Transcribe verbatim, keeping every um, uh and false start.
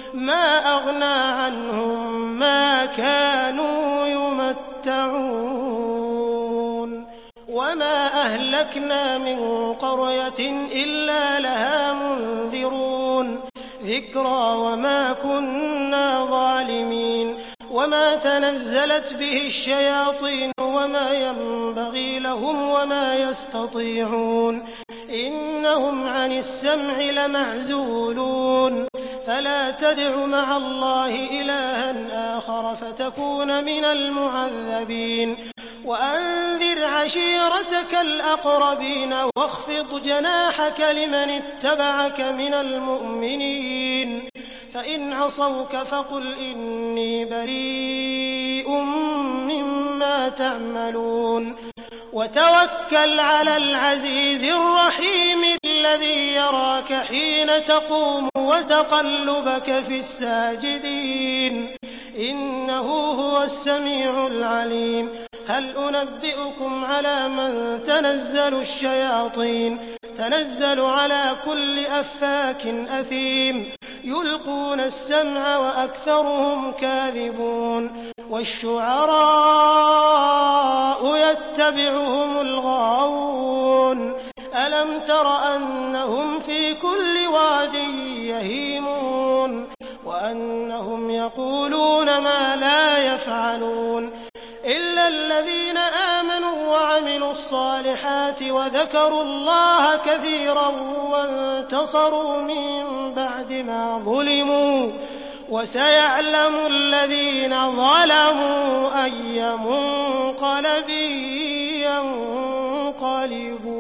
ما أغنى عنهم ما كانوا يمتعون وما أهلكنا من قرية إلا لها منذرون ذكرى وما كنا ظالمين وما تنزلت به الشياطين وما ينبغي لهم وما يستطيعون إنهم عن السمع لمعزولون فلا تدع مع الله إلها آخر فتكون من المعذبين وأنذر عشيرتك الأقربين واخفض جناحك لمن اتبعك من المؤمنين فإن عصوك فقل إني بريء مما تعملون وتوكل على العزيز الرحيم الذي يراك حين تقوم وتقلبك في الساجدين إنه هو السميع العليم هل أنبئكم على من تنزل الشياطين تنزل على كل أفاك أثيم يلقون السمع وأكثرهم كاذبون والشعراء يتبعهم الغاوون ألم تر أنهم في كل واد يهيمون وأنهم يقولون ما لا يفعلون إلا الذين آمنوا وعملوا الصالحات وذكروا الله كثيرا وانتصروا من بعد ما ظلموا وسيعلم الذين ظلموا أي منقلب ينقلبون.